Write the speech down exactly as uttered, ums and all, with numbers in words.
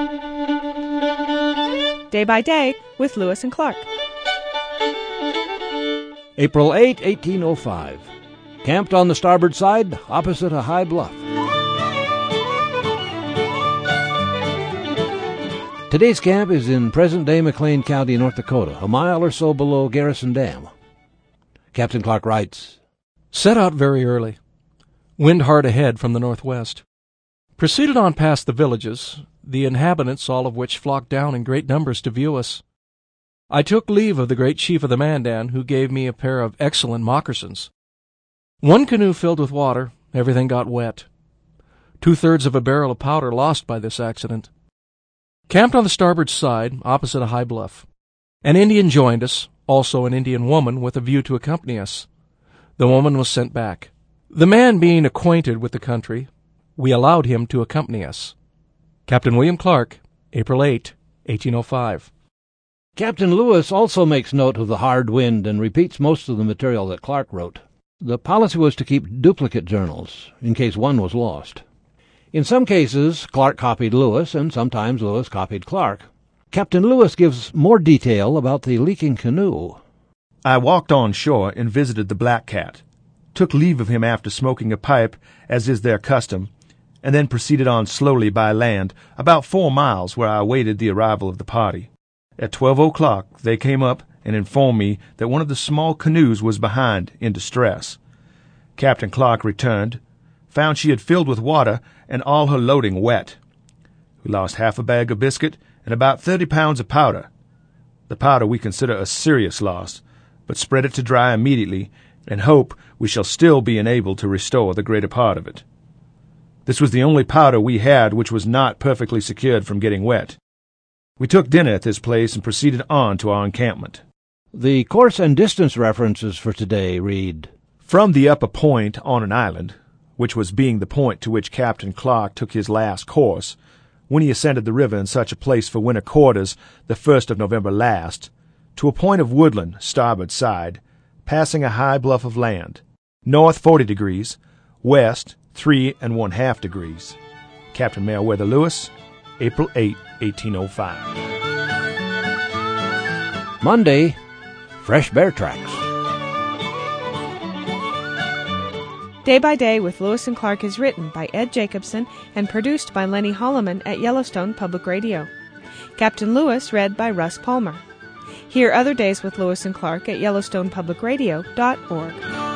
Day by Day with Lewis and Clark. April eighth, eighteen oh five. Camped on the starboard side, opposite a high bluff. Today's camp is in present-day McLean County, North Dakota, a mile or so below Garrison Dam. Captain Clark writes, Set out very early. Wind hard ahead from the northwest. Proceeded on past the villages, the inhabitants all of which flocked down in great numbers to view us. I took leave of the great chief of the Mandan, who gave me a pair of excellent moccasins. One canoe filled with water, everything got wet. Two-thirds of a barrel of powder lost by this accident. Camped on the starboard side, opposite a high bluff. An Indian joined us, also an Indian woman, with a view to accompany us. The woman was sent back. The man being acquainted with the country, we allowed him to accompany us. Captain William Clark, April eighth, eighteen oh five. Captain Lewis also makes note of the hard wind and repeats most of the material that Clark wrote. The policy was to keep duplicate journals, in case one was lost. In some cases, Clark copied Lewis, and sometimes Lewis copied Clark. Captain Lewis gives more detail about the leaking canoe. I walked on shore and visited the Black Cat, took leave of him after smoking a pipe, as is their custom, and then proceeded on slowly by land about four miles, where I awaited the arrival of the party. At twelve o'clock they came up and informed me that one of the small canoes was behind, in distress. Captain Clark returned, found she had filled with water and all her loading wet. We lost half a bag of biscuit and about thirty pounds of powder. The powder we consider a serious loss, but spread it to dry immediately and hope we shall still be enabled to restore the greater part of it. This was the only powder we had which was not perfectly secured from getting wet. We took dinner at this place and proceeded on to our encampment. The course and distance references for today read, From the upper point on an island, which was being the point to which Captain Clark took his last course, when he ascended the river in such a place for winter quarters the first of November last, to a point of woodland, starboard side, passing a high bluff of land, north forty degrees, west three and one half degrees. Captain Meriwether Lewis, April eighth, eighteen oh five. Monday, fresh bear tracks. Day by Day with Lewis and Clark is written by Ed Jacobson and produced by Lenny Holloman at Yellowstone Public Radio. Captain Lewis read by Russ Palmer. Hear other days with Lewis and Clark at Yellowstone Public Radio dot org.